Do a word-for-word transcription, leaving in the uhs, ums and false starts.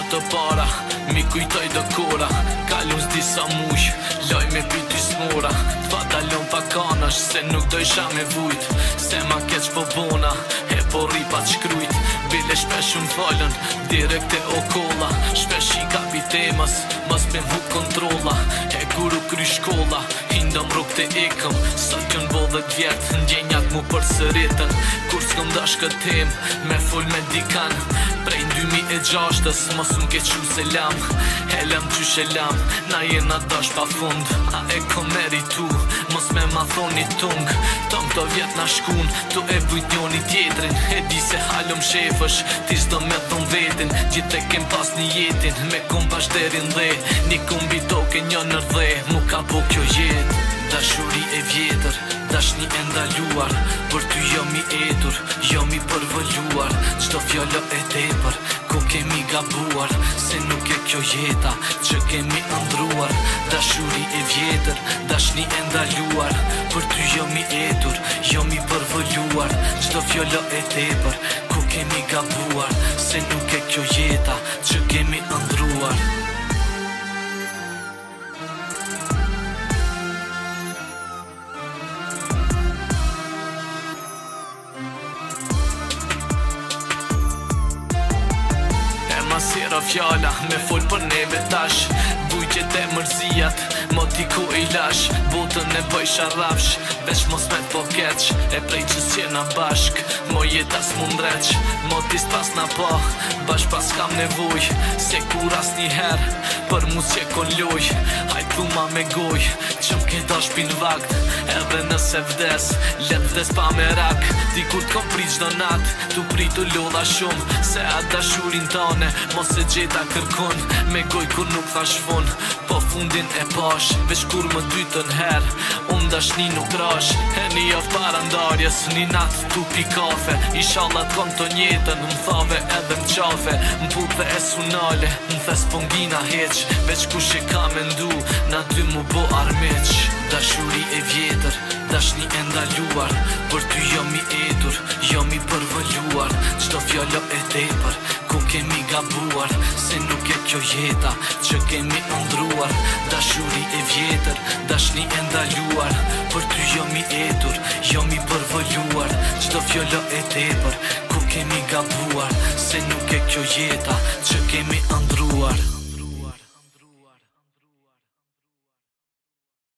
të para, mi kujtoj do kora. Kalun s'disa muj, loj me piti smura. T'pa dalon pa kanash, se nuk do isha me vujt. Se ma keq po bona, e po ripa t'shkrujt. Bile shpesh unë falën, direkt e o kolla. Shpesh i kapi temas, mas me vu kontrolla. E kur u kry shkolla, hindëm rrug të ikëm. Sot kën bodhet vjet, ndjenjat mu për sëritën. Kur s'kom dash këtë tem, me full me dikan. Prej në dy mi e gjashtës, mos unë ke qu se lam. Helem qysh e lam, na jena dash pa fund. A e kom meritu, mos me ma thoni tung. Tom të vjet na shkun, tu e vujt njoni tjetrin. E di se halëm shefësh, ti s'do me thon vetin. Gjithë e kem pas një jetin, me kom bashderin dhe. Një kumbi toke një nër dhe, mu ka po kjo jet. Dashuri e vjetër, dashni e ndaluar. Për ty jom i etur, jom i përvëlluar. Qdo fjallë e tepër, ku kemi gabuar. Se nuk e kjo jeta, që kemi ndruar. Dashuri e vjetër, dashni e ndaluar. Për ty jom i etur, jom i përvëlluar. Qdo fjallë e tepër, ku kemi gabuar. Se nuk e kjo jeta, që kemi ndruar. Sira fjalla, me fol për neve tash. Bujqet e mërzijat, mo ti ku i lash. Botën e bëjsha rafsh, veç mos me po keq. E prej që s'jena bashk, mo jeta s'mundreq. Mo ti s'pas na po, bash pas kam nevoj. Se kur as një her, për mu s'je kon loj. Hajt thuma me goj, që m'ke dash pin vakt. Edhe nëse vdes, let vdes pa me rak. Dikur t'kom prit gjdo nat, tu pritu lodha shumë. Se atë dashurin tane, mos e gjeta kërkun. Me goj kur nuk thash fun, po fundin e pash. Veç kur më dytën her, unë dashni nuk rash. E një of para ndarjes, një nat tu pi kafe. Inshallah t'kom të njetën, më thave edhe më qafe. Më pupe e sunale, më thes pongina heq. Veç kush e ka me ndu, na dy mu bo armeq. Dashuri e vjetër, dashni e ndaluar. Për ty jom i etur, jom i përvëlluar. Qdo fjallë e tepër, ku kemi gabuar. Se nuk e kjo jeta, që kemi ndruar. Dashuri e vjetër, dashni e ndaluar. Për ty jom i etur, jom i përvëlluar. Qdo fjallë e tepër, ku kemi gabuar. Se nuk e kjo jeta, që kemi ndruar.